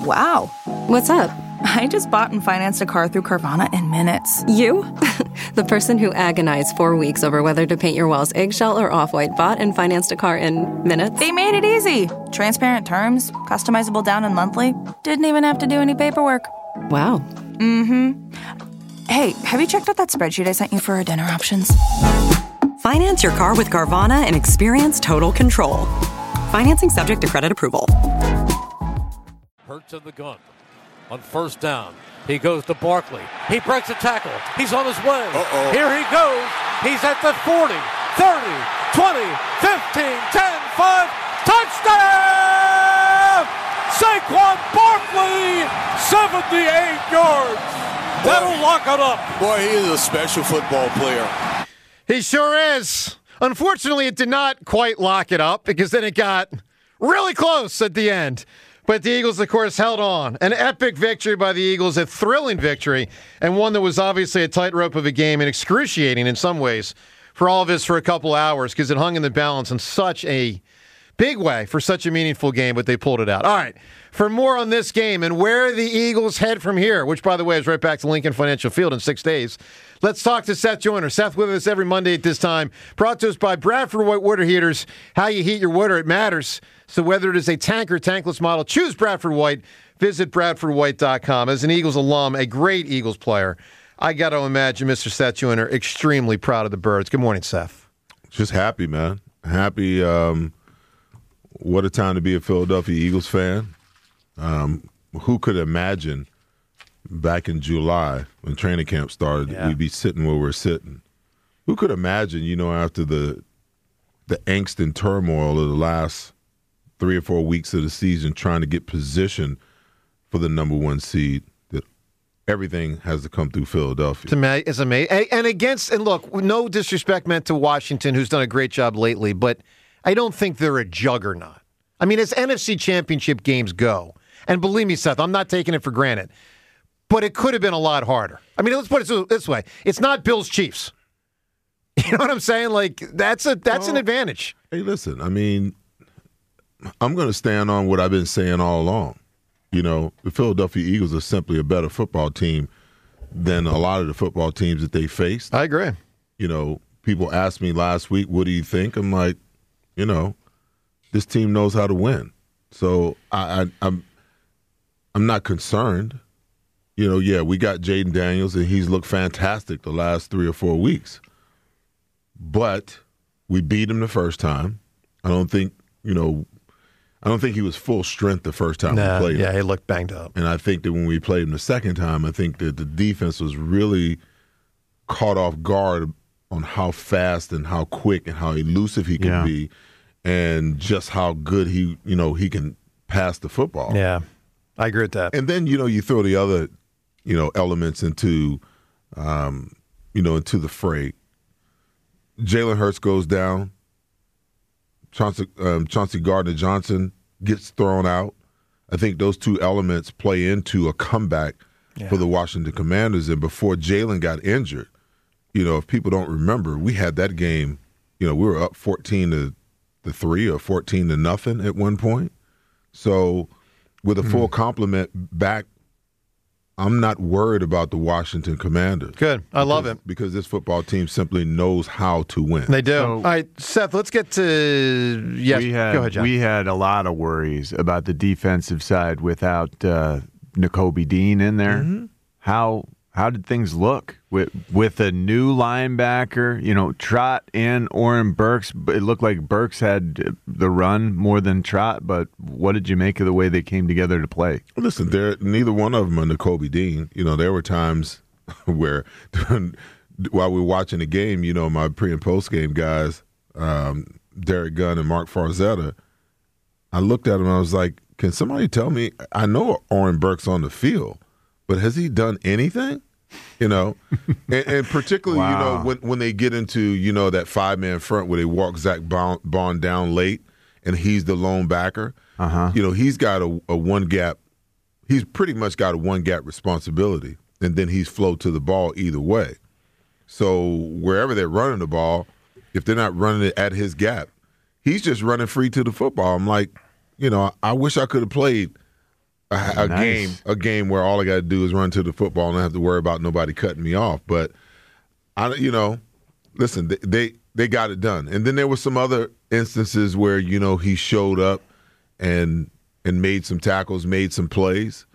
Wow. What's up? I just bought and financed a car through Carvana in minutes. You? The person who agonized 4 weeks over whether to paint your walls eggshell or off-white bought and financed a car in minutes? They made it easy. Transparent terms, customizable down and monthly. Didn't even have to do any paperwork. Wow. Mm-hmm. Hey, have you checked out that spreadsheet I sent you for our dinner options? Finance your car with Carvana and experience total control. Financing subject to credit approval. Hurts in the gun. On first down, he goes to Barkley. He breaks a tackle. He's on his way. Uh-oh. Here he goes. He's at the 40, 30, 20, 15, 10, 5. Touchdown! Saquon Barkley, 78 yards. That'll lock it up. Boy, he is a special football player. He sure is. Unfortunately, it did not quite lock it up because then it got really close at the end. But the Eagles, of course, held on. An epic victory by the Eagles, a thrilling victory, and one that was obviously a tightrope of a game and excruciating in some ways for all of us for a couple hours because it hung in the balance in such a big way for such a meaningful game, but they pulled it out. All right, for more on this game and where the Eagles head from here, which, by the way, is right back to Lincoln Financial Field in 6 days, let's talk to Seth Joyner. Seth with us every Monday at this time. Brought to us by Bradford White Water Heaters. How you heat your water, it matters. So whether it is a tank or tankless model, choose Bradford White. Visit BradfordWhite.com. As an Eagles alum, a great Eagles player, I got to imagine Mr. Seth Joyner extremely proud of the Birds. Good morning, Seth. Just happy, man. Happy. What a time to be a Philadelphia Eagles fan. Who could imagine back in July when training camp started, we'd be sitting where we're sitting? Who could imagine, after the angst and turmoil of the last 3 or 4 weeks of the season trying to get position for the number one seed, that everything has to come through Philadelphia. It's amazing. And look, no disrespect meant to Washington, who's done a great job lately, but I don't think they're a juggernaut. I mean, as NFC championship games go, and believe me, Seth, I'm not taking it for granted, but it could have been a lot harder. I mean, let's put it this way. It's not Bills Chiefs. You know what I'm saying? Like, that's an advantage. Hey, listen, I mean, I'm going to stand on what I've been saying all along. The Philadelphia Eagles are simply a better football team than a lot of the football teams that they faced. I agree. People asked me last week, what do you think? I'm like, this team knows how to win. So I'm not concerned. We got Jaden Daniels, and he's looked fantastic the last 3 or 4 weeks. But we beat him the first time. I don't think he was full strength the first time we played him. Yeah, he looked banged up. And I think that when we played him the second time, I think that the defense was really caught off guard on how fast and how quick and how elusive he can be, and just how good he can pass the football. Yeah, I agree with that. And then, you throw the other, elements into the fray. Jalen Hurts goes down. Chauncey Gardner-Johnson gets thrown out. I think those two elements play into a comeback for the Washington Commanders. And before Jalen got injured, if people don't remember, we had that game, we were up 14-3 or 14-0 at one point. So with a full complement back, I'm not worried about the Washington Commanders. Good. I love it. Because this football team simply knows how to win. They do. All right, Seth, let's get to go ahead, John. We had a lot of worries about the defensive side without Nakobe Dean in there. Mm-hmm. How did things look with a new linebacker? Trot and Oren Burks. It looked like Burks had the run more than Trot. But what did you make of the way they came together to play? Listen, neither one of them are Nakobe Dean. There were times where while we were watching the game, my pre and post game guys, Derek Gunn and Mark Farzetta, I looked at them and I was like, "Can somebody tell me? I know Oren Burks on the field, but has he done anything?" And particularly, when they get into, that 5-man front where they walk Zach Bond down late and he's the lone backer, he's got a one gap. He's pretty much got a one gap responsibility, and then he's flowed to the ball either way. So wherever they're running the ball, if they're not running it at his gap, he's just running free to the football. I'm like, I wish I could have played a game where all I got to do is run to the football and I have to worry about nobody cutting me off. But listen, they got it done. And then there were some other instances where he showed up and made some tackles, made some plays.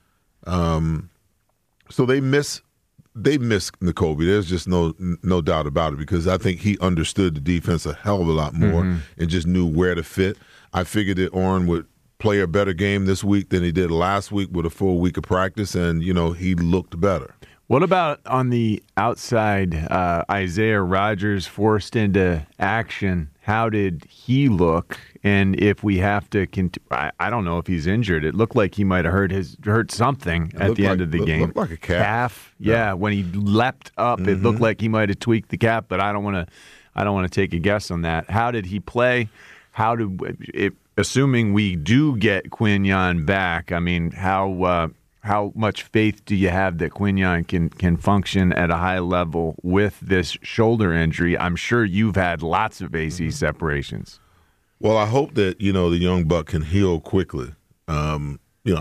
So they miss Nakobe. There's just no doubt about it, because I think he understood the defense a hell of a lot more and just knew where to fit. I figured that Orrin would play a better game this week than he did last week with a full week of practice, and he looked better. What about on the outside, Isaiah Rodgers forced into action? How did he look? And if we have to, I don't know if he's injured. It looked like he might have hurt something at the end of the game. Looked like a calf. Yeah, when he leapt up, it looked like he might have tweaked the calf. But I don't want to take a guess on that. How did he play? Assuming we do get Quinyon back, I mean, how much faith do you have that Quinyon can function at a high level with this shoulder injury? I'm sure you've had lots of AC separations. Well, I hope that the young buck can heal quickly. I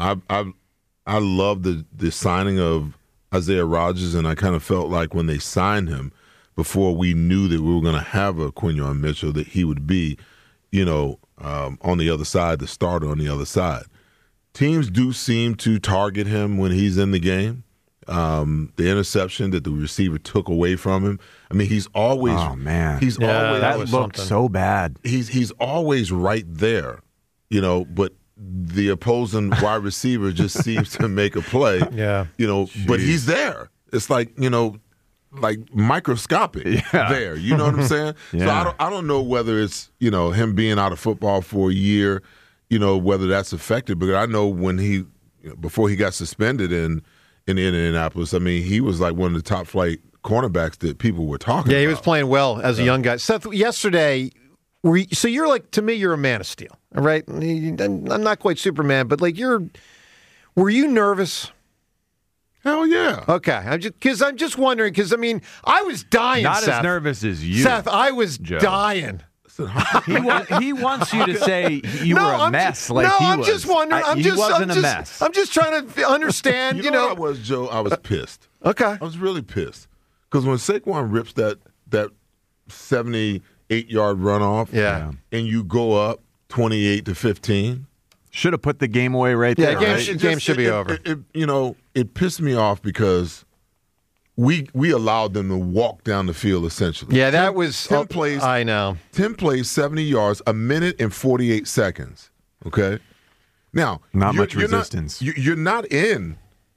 love the signing of Isaiah Rodgers, and I kind of felt like when they signed him, before we knew that we were going to have a Quinyon Mitchell, that he would be, on the other side, the starter on the other side. Teams do seem to target him when he's in the game. The interception that the receiver took away from him. I mean, he's always. Oh man, always that looked so bad. He's always right there, But the opposing wide receiver just seems to make a play. Yeah, But he's there. It's like like microscopic there. You know what I'm saying? Yeah. So I don't know whether it's him being out of football for a year. Whether that's affected, but I know when before he got suspended in Indianapolis, I mean, he was like one of the top flight cornerbacks that people were talking about. Yeah, he was playing well as a young guy. Seth, yesterday, so you're like, to me, you're a man of steel, right? I'm not quite Superman, but like were you nervous? Hell yeah. Okay, I'm just wondering, because I mean, I was dying, Not Seth. as nervous as you. Seth, I was Joe. Dying. He wants you to say you were a mess. I'm just wondering. He wasn't a mess. I'm just trying to understand. You know what I was, Joe? I was pissed. Okay. I was really pissed because when Saquon rips that 78-yard runoff, and you go up 28-15, should have put the game away right there. Yeah, game should be over. It pissed me off because we allowed them to walk down the field essentially. Yeah, that was 10 plays. I know. 10 plays, 70 yards, a minute and 48 seconds. Okay. Now, not much resistance. You're not in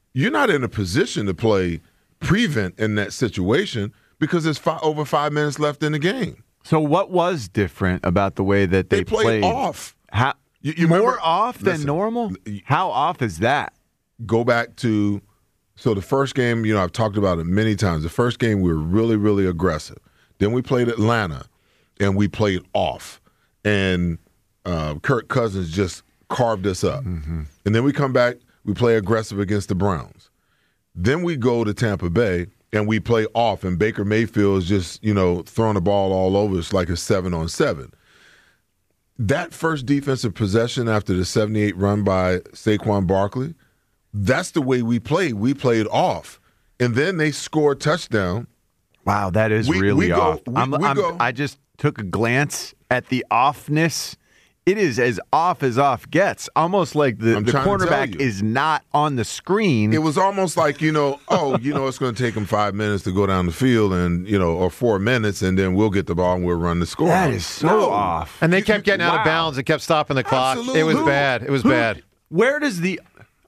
a position to play prevent in that situation because there's over 5 minutes left in the game. So what was different about the way that they played off? How, you more remember, off than normal? How off is that? Go back to. So the first game, I've talked about it many times. The first game, we were really, really aggressive. Then we played Atlanta, and we played off. And Kirk Cousins just carved us up. Mm-hmm. And then we come back, we play aggressive against the Browns. Then we go to Tampa Bay, and we play off, and Baker Mayfield is just, throwing the ball all over us like a 7-on-7. That first defensive possession after the 78 run by Saquon Barkley, that's the way we played. We played off. And then they scored a touchdown. Wow, that is really off. Go. I just took a glance at the offness. It is as off gets. Almost like the cornerback is not on the screen. It was almost like, it's going to take them 5 minutes to go down the field and, or 4 minutes, and then we'll get the ball and we'll run the score. That is so off. And they kept getting out of bounds. It kept stopping the clock. Absolutely. It was bad. It was bad. Where does the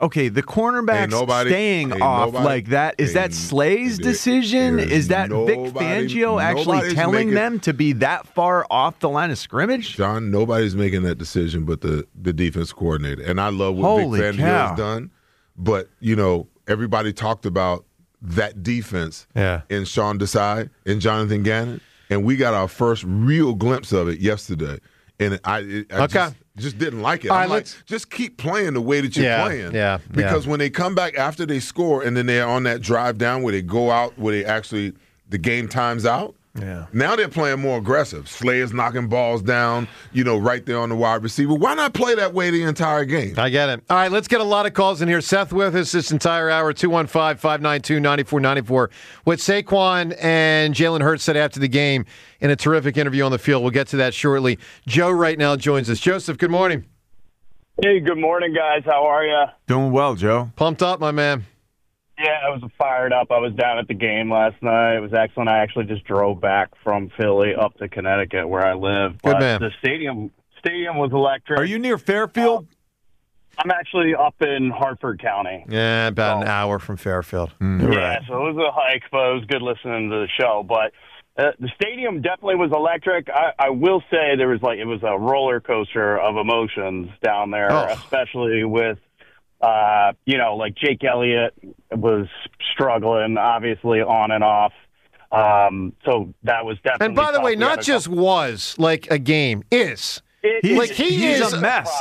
cornerback staying off like that, is that Slay's decision? Is that Vic Fangio actually telling them to be that far off the line of scrimmage? John, nobody's making that decision but the defense coordinator. And I love what Vic Fangio has done. But, everybody talked about that defense in Sean Desai and Jonathan Gannon. And we got our first real glimpse of it yesterday. And I just didn't like it. I'm like, just keep playing the way that you're playing. Yeah. Because when they come back after they score and then they're on that drive down where they go out, where they actually, the game times out, Yeah. Now they're playing more aggressive. Slayer's knocking balls down, right there on the wide receiver. Why not play that way the entire game? I get it. All right, let's get a lot of calls in here. Seth with us this entire hour, 215-592-9494. What Saquon and Jalen Hurts said after the game in a terrific interview on the field. We'll get to that shortly. Joe right now joins us. Joseph, good morning. Hey, good morning, guys. How are you? Doing well, Joe. Pumped up, my man. Yeah, I was fired up. I was down at the game last night. It was excellent. I actually just drove back from Philly up to Connecticut where I live. Good man. The stadium was electric. Are you near Fairfield? I'm actually up in Hartford County. Yeah, about an hour from Fairfield. So it was a hike, but it was good listening to the show. But the stadium definitely was electric. I will say it was a roller coaster of emotions down there, especially with like Jake Elliott was struggling, obviously, on and off. So that was definitely. And by the way, not just was like a game, is. He's a mess.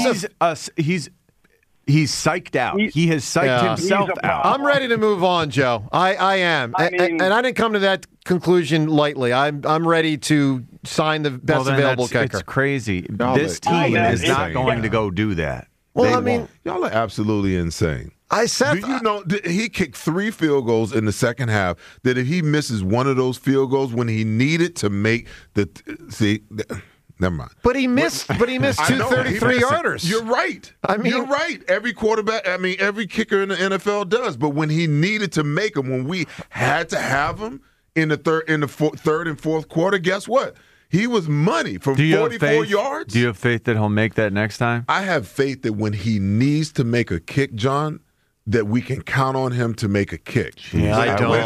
He's psyched out. He has psyched himself out. I'm ready to move on, Joe. I am. And I didn't come to that conclusion lightly. I'm ready to sign the best available kicker. It's crazy. This team is not going to go do that. Well, y'all are absolutely insane. Do you know he kicked 3 field goals in the second half? That if he misses one of those field goals when he needed to make never mind. But he missed. But he missed 2 33-yarders. You're right. You're right. Every quarterback. Every kicker in the NFL does. But when he needed to make them, when we had to have him in the third and fourth quarter, guess what? He was money for 44 yards. Do you have faith that he'll make that next time? I have faith that when he needs to make a kick, John, that we can count on him to make a kick. Yeah, I don't.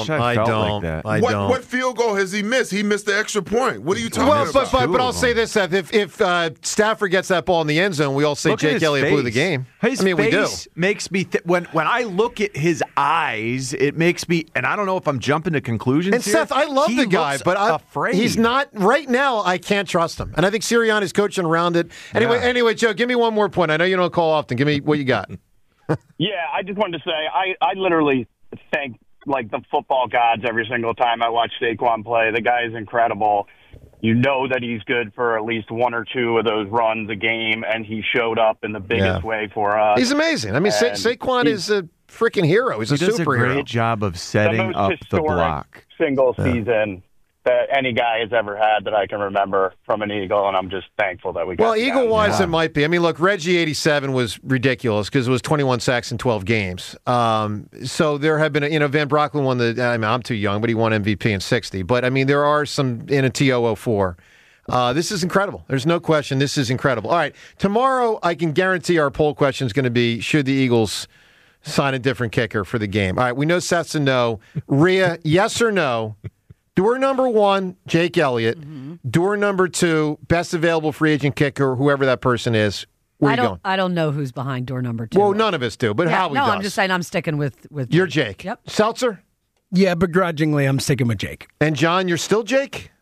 What field goal has he missed? He missed the extra point. What are you talking about? But I'll say this, Seth. If Stafford gets that ball in the end zone, we all say Jake Elliott blew the game. His we do. Makes me when I look at his eyes, it makes me, and I don't know if I'm jumping to conclusions. And Seth, I love the guy, but he's not right now. I can't trust him, and I think Sirianni's coaching around it. Anyway, Joe, give me one more point. I know you don't call often. Give me what you got. Yeah, I just wanted to say I literally thank the football gods every single time I watch Saquon play. The guy is incredible. You know that he's good for at least 1 or 2 of those runs a game, and he showed up in the biggest way for us. He's amazing. Saquon is a freaking hero. He does a great job of setting up the block. Single season that any guy has ever had that I can remember from an Eagle, and I'm just thankful that we got Eagle-wise, it might be. Look, Reggie 87 was ridiculous because it was 21 sacks in 12 games. So there have been, Van Brocklin won I'm too young, but he won MVP in 60. But, there are some in a TO04. This is incredible. There's no question. This is incredible. All right, tomorrow I can guarantee our poll question is going to be, should the Eagles sign a different kicker for the game? All right, we know Seth's a no. Rhea, yes or no? Door number 1, Jake Elliott. Mm-hmm. Door number 2, best available free agent kicker, whoever that person is. Where are you going? I don't know who's behind door number 2. Well, none of us do, but Howie does. No, I'm just saying I'm sticking with Jake. You're Jake. Yep. Seltzer? Yeah, begrudgingly, I'm sticking with Jake. And John, you're still Jake?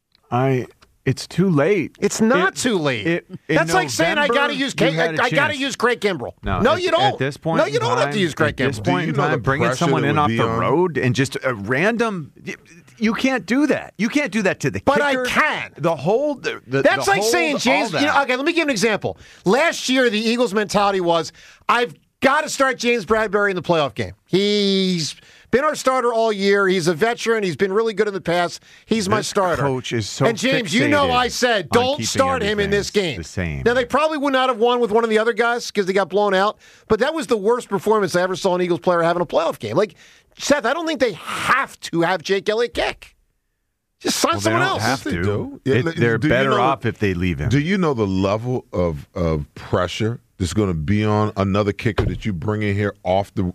It's too late. It's not too late. That's like saying I got to use Craig Kimbrell. No, you don't. At this point, no, you don't have to use Craig Kimbrell. At this point in time, bringing someone in off the road and just a random. You can't do that. You can't do that to the kicker. But I can. That's like saying James. Okay, let me give an example. Last year, the Eagles' mentality was, I've got to start James Bradbury in the playoff game. He's been our starter all year. He's a veteran. He's been really good in the past. He's my starter. Coach is so And James, I said, don't start him in this game. The same. Now, they probably would not have won with one of the other guys because they got blown out, but that was the worst performance I ever saw an Eagles player have in a playoff game. Seth, I don't think they have to have Jake Elliott kick. Just sign someone else. Have to. They're better off if they leave him. Do you know the level of pressure that's going to be on another kicker that you bring in here off the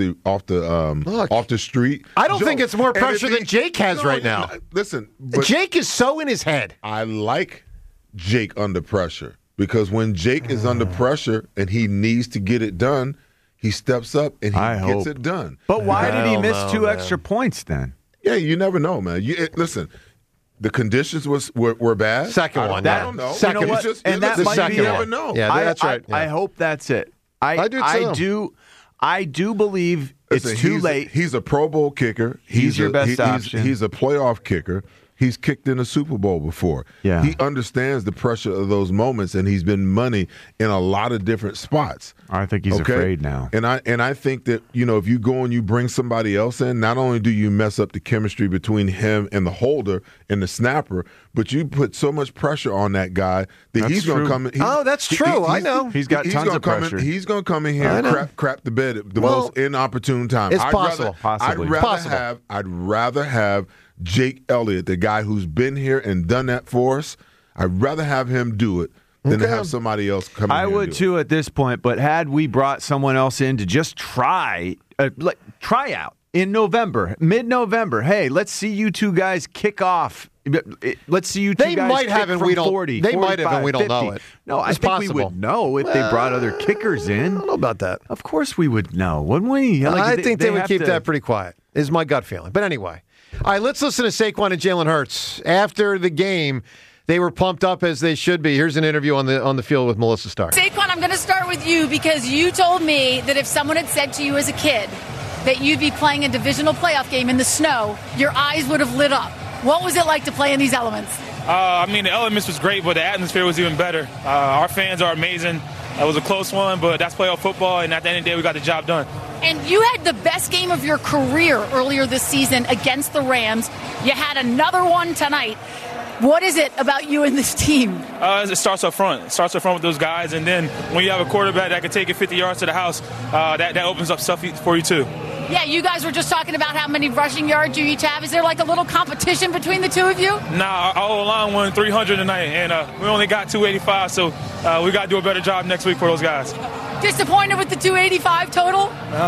street? I don't think it's more pressure than Jake has right now. Listen, Jake is so in his head. I like Jake under pressure because when Jake is under pressure and he needs to get it done, he steps up and he gets it done. But why did he miss 2 extra points then? Yeah, you never know, man. Listen, the conditions were bad. Second one. I don't know. Second one. And that might be you never know. Yeah, that's right. I hope that's it. I do too. I do believe it's too late. He's a Pro Bowl kicker. He's your best option. He's a playoff kicker. He's kicked in a Super Bowl before. Yeah. He understands the pressure of those moments, and he's been money in a lot of different spots. I think he's afraid now. And I think that, if you go and you bring somebody else in, not only do you mess up the chemistry between him and the holder and the snapper, but you put so much pressure on that guy that he's going to come in. That's true. I know. He's got tons of pressure. He's going to come in here and crap the bed at the most inopportune time. It's possible. I'd rather have Jake Elliott, the guy who's been here and done that for us. I'd rather have him do it than to have somebody else come in. I would too at this point, but had we brought someone else in to just try out in November, mid-November, hey, let's see you two guys kick off. Let's see you two they guys might have, and we don't. 40, they 45, might have, and we don't 50. know it. No, it's I think possible. we would know if they brought other kickers in. I don't know about that. Of course we would know, wouldn't we? I think they would keep that pretty quiet, is my gut feeling. But anyway. All right, let's listen to Saquon and Jalen Hurts. After the game, they were pumped up as they should be. Here's an interview on the field with Melissa Stark. Saquon, I'm going to start with you because you told me that if someone had said to you as a kid that you'd be playing a divisional playoff game in the snow, your eyes would have lit up. What was it like to play in these elements? The elements was great, but the atmosphere was even better. Our fans are amazing. It was a close one, but that's playoff football, and at the end of the day, we got the job done. And you had the best game of your career earlier this season against the Rams. You had another one tonight. What is it about you and this team? It starts up front. It starts up front with those guys, and then when you have a quarterback that can take it 50 yards to the house, that opens up stuff for you too. Yeah, you guys were just talking about how many rushing yards you each have. Is there like a little competition between the two of you? Nah, our O-line won 300 tonight, and we only got 285, so we got to do a better job next week for those guys. Disappointed with the 285 total?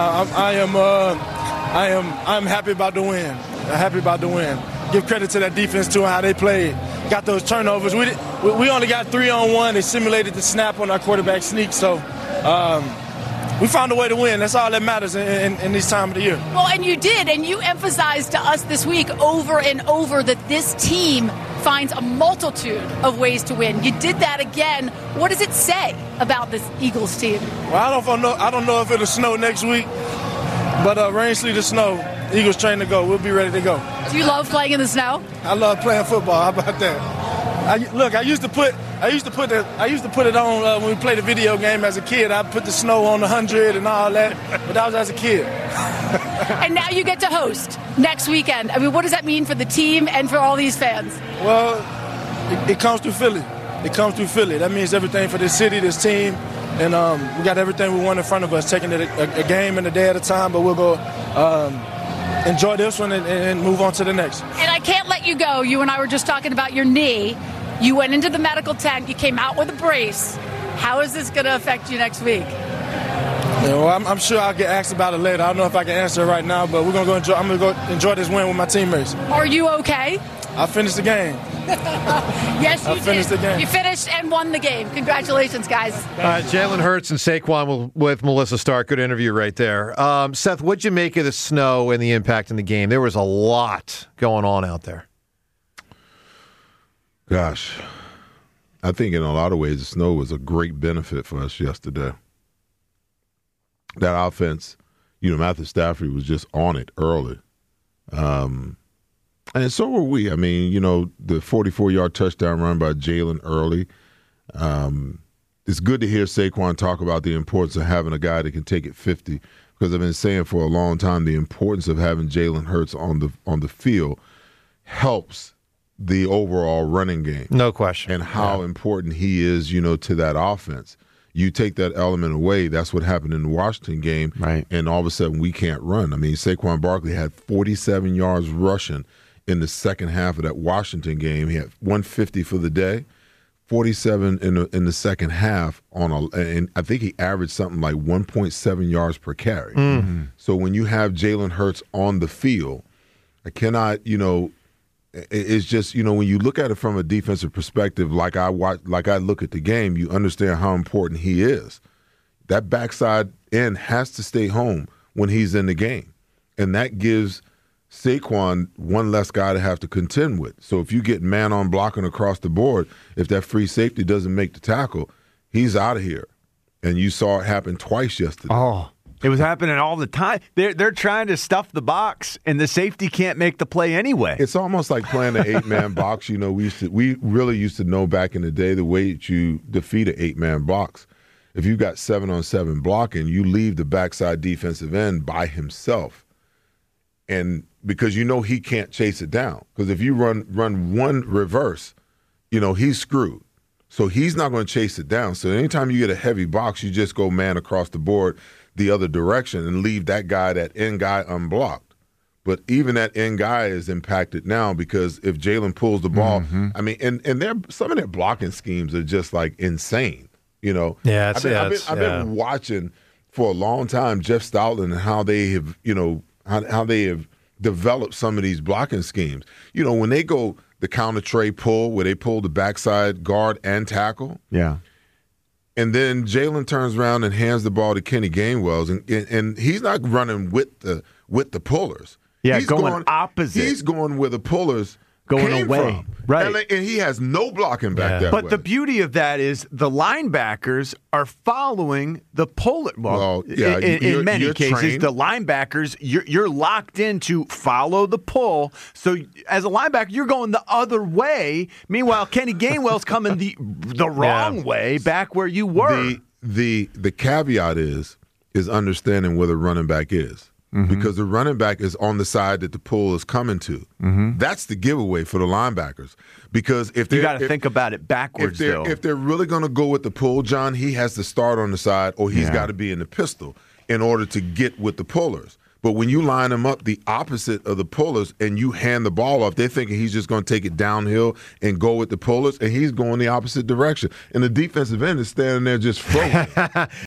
I'm happy about the win. Happy about the win. Give credit to that defense too, how they played. Got those turnovers. We only got 3-on-1. They simulated the snap on our quarterback sneak, so we found a way to win. That's all that matters in this time of the year. Well, and you did, and you emphasized to us this week over and over that this team finds a multitude of ways to win. You did that again. What does it say about this Eagles team? Well, I don't know if it'll snow next week, but rain, sleet, or snow, Eagles train to go. We'll be ready to go. Do you love playing in the snow? I love playing football. How about that? I used to put it on when we played a video game as a kid. I put the snow on the 100 and all that, but that was as a kid. And now you get to host next weekend. I mean, what does that mean for the team and for all these fans? Well, it comes through Philly. That means everything for this city, this team, and we got everything we want in front of us. Taking it a game and a day at a time, but we'll go enjoy this one and move on to the next. And I can't let you go. You and I were just talking about your knee. You went into the medical tent. You came out with a brace. How is this going to affect you next week? Yeah, well, I'm sure I'll get asked about it later. I don't know if I can answer it right now, but I'm going to go enjoy this win with my teammates. Are you okay? I finished the game. Yes, you finished the game. You finished and won the game. Congratulations, guys. Jalen Hurts and Saquon with Melissa Stark. Good interview right there. Seth, what'd you make of the snow and the impact in the game? There was a lot going on out there. Gosh, I think in a lot of ways the snow was a great benefit for us yesterday. That offense, Matthew Stafford was just on it early. And so were we. I mean, the 44-yard touchdown run by Jalen early. It's good to hear Saquon talk about the importance of having a guy that can take it 50, because I've been saying for a long time the importance of having Jalen Hurts on the field helps the overall running game. No question. And how important he is, to that offense. You take that element away, that's what happened in the Washington game, right? And all of a sudden we can't run. I mean, Saquon Barkley had 47 yards rushing in the second half of that Washington game. He had 150 for the day, 47 in the second half and I think he averaged something like 1.7 yards per carry. Mm-hmm. So when you have Jalen Hurts on the field, I cannot, it's just, when you look at it from a defensive perspective, like I look at the game, you understand how important he is. That backside end has to stay home when he's in the game. And that gives Saquon one less guy to have to contend with. So if you get man-on blocking across the board, if that free safety doesn't make the tackle, he's out of here. And you saw it happen twice yesterday. Oh, It was happening all the time. They're trying to stuff the box, and the safety can't make the play anyway. It's almost like playing an 8-man box. You know, we really used to know back in the day the way that you defeat an 8-man box. If you got 7-on-7 blocking, you leave the backside defensive end by himself, and because you know he can't chase it down. Because if you run one reverse, you know he's screwed. So he's not going to chase it down. So anytime you get a heavy box, you just go man across the board the other direction and leave that end guy unblocked. But even that end guy is impacted now because if Jalen pulls the ball, I mean, and some of their blocking schemes are just like insane. You know, I've been watching for a long time Jeff Stoutland and how they have, you know, how they have developed some of these blocking schemes. You know, when they go the counter tray pull where they pull the backside guard and tackle. Yeah. And then Jalen turns around and hands the ball to Kenny Gainwell, and he's not running with the pullers. Yeah, he's going opposite. He's going where the pullers going came away. From. Right. And he has no blocking back that way. But the beauty of that is the linebackers are following the puller. Well, in many cases, trained. The linebackers, you're locked in to follow the pull. So as a linebacker, you're going the other way. Meanwhile, Kenny Gainwell's coming the wrong way back where you were. The caveat is understanding where the running back is. Because the running back is on the side that the pull is coming to. That's the giveaway for the linebackers. Because if you got to think about it backwards, if they're really going to go with the pull, John, he has to start on the side, or he's got to be in the pistol in order to get with the pullers. But when you line them up the opposite of the pullers and you hand the ball off, they're thinking he's just going to take it downhill and go with the pullers, and he's going the opposite direction. And the defensive end is standing there just frozen.